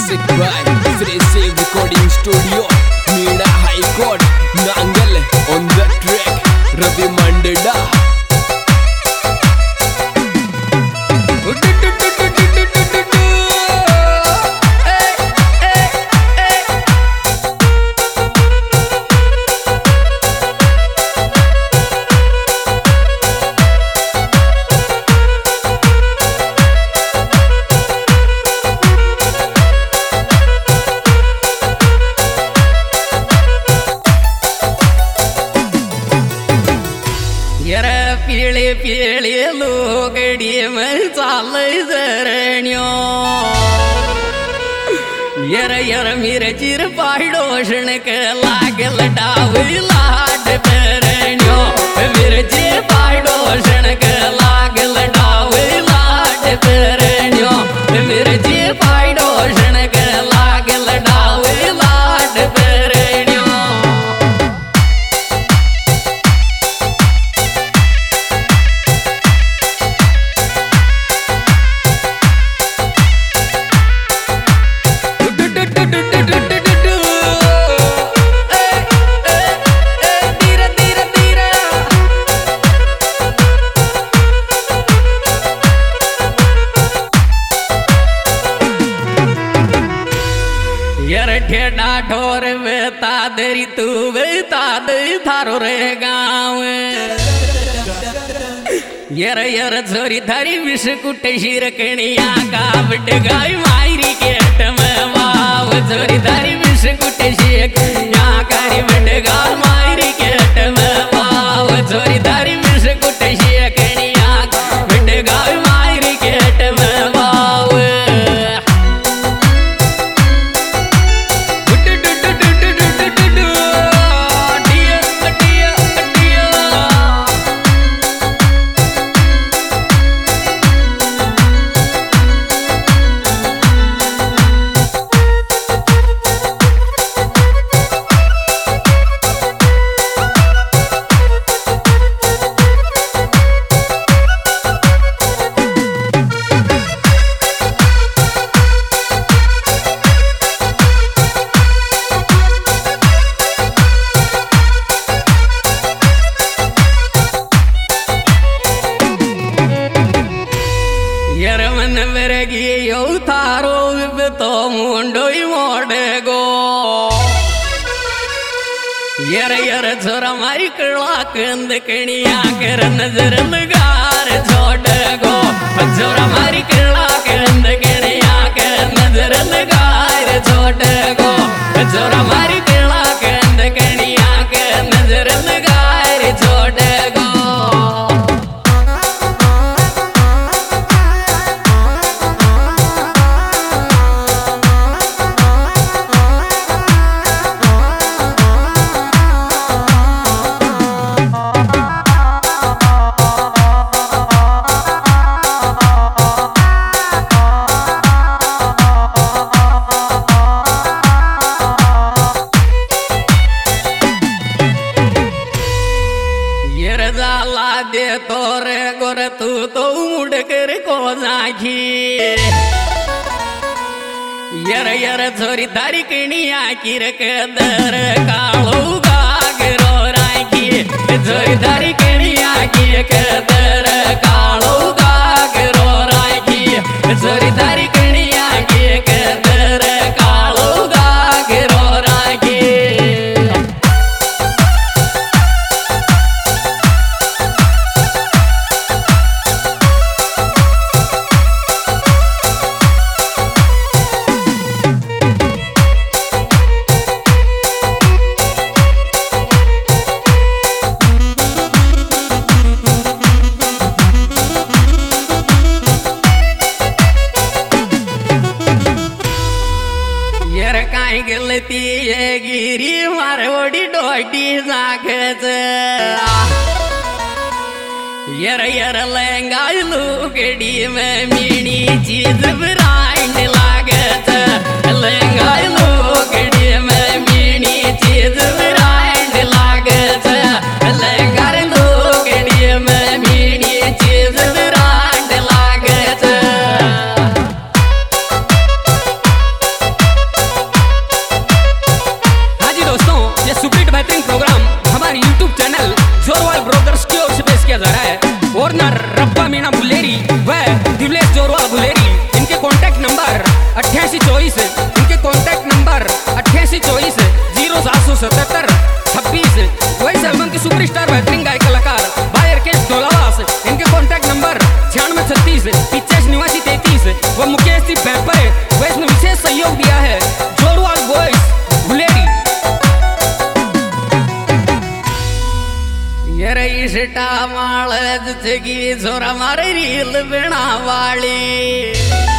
Music by Sri Save Recording Studio, Nida High Court, Nangal on the track, Ravi Mandada. पीले पीले लोगड़ी में चाल जरण्यो यर मेरे चिर पाडोषण के लागल डावी लाड परण्यो मेरे चिर पाडोषण के लागल डावी लाड परण्यो मेरे चिर पाडोषण के लागल डावी लाड परण्यो ठेडा ठोर बेता दरी तू बेता दे थारो रे गाँव यर झोरी धरी विष कुट शिरकणिया का बट गाय मायरी केट में वाव झोरी धरी विष कुट शिरकणिया कारी बट गाय मायरी केट में वाव झोरी धरी विष कुट शिरकणिया बट गाय मायरी केट में वाव थारो तो मुंडोई मोड़े गो यर छोरा मारी कड़ा कंद कणिया कर नजर लगार छोड़ गो छोरा मारी कड़ा कंद कणिया कर नजर लगार छोड़ गो छोरा मारी कड़ा कंद कणिया कर नजर लगार छोड़ गो दे तोरे गोर तू तो मुड़ कर को जाखी यर छोरी तारी कणिया की रकदर कालो गागरो राखी छोरी तारी कणिया की रकदर कालो गागरो राखी छोरी तारी कणिया की रकदर कालो गागरो राखी गलती ये गिरी मारवडी डोटी जागच यर लहंगा लुगड़ी में मीनी चीज ब्रांड लागत लहंगा लुगड़ी में मीनी चीज ब्रांड लागत लहंगा लुगड़ी में मीनी चीज ब्रांड लागत 24 इनके कॉन्टैक्ट नंबर 8824077726। वही एल्बम के सुपरस्टार बेहतरीन गायक कलाकार भाई राकेश ढोलावास, इनके कॉन्टैक्ट नंबर 9636 वो मुकेश जी पेपर वो इसमें विशेष सहयोग दिया है जोरवाल बॉयज गुलेरी। यरे इष्टा माळज जगी जोरा मारे रील बिना वाली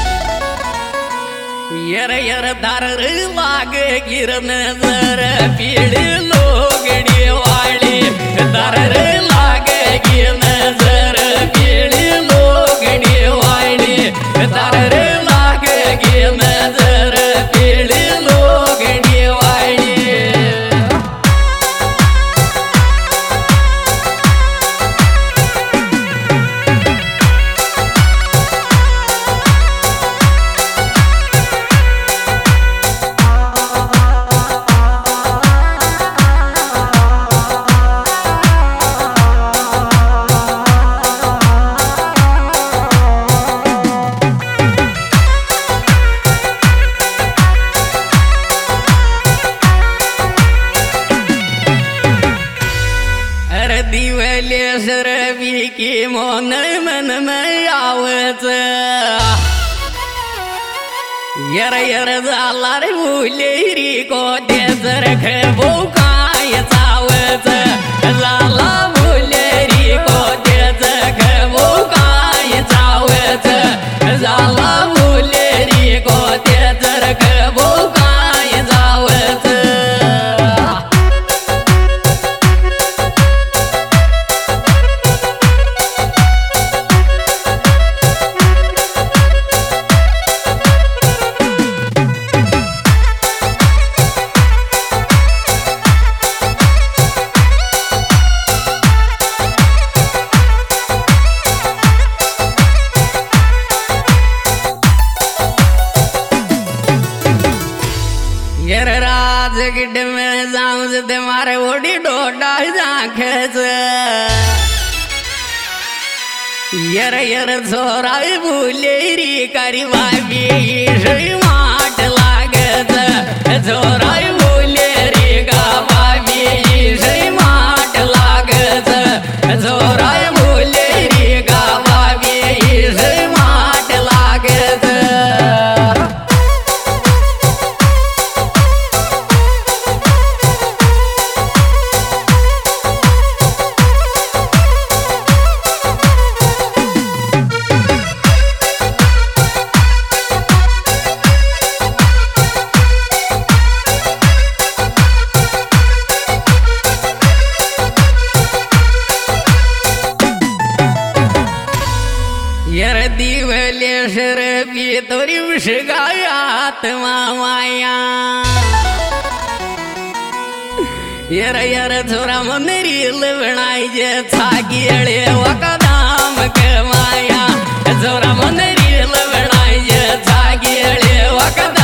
यर दार लाग गिर नजर पीड़ लोगड़ी वाली दार लाग गिर नजर पीड़ लोगड़ी वाली दार लाग गिर नजर पीड़ लोगड़ी वाली। दिवलेश्वर की मोन मन में आवच यर झाला रे मुलेरी को देसर खबो काय चावच झाला मुलेरी को देसर खबो काय चावच झाला मुलेरी को देसर खबो काय चावच। राजगिड में जाऊं दे मारे ओडी डोडा जाखेच यर झोरा बुलेरी करी बाबी माट लागत झोरा बुलेरी का बाबी माट लागत झोरा बुलेरी का बाबी माट लागत। यर दिवलेश्वर पी तोरी विषगायात माया यर झोरा मंदिरील बनायचे छागिळे वकदाम कमाया झोरा मंदिरील बनायचे छागिळे वकदाम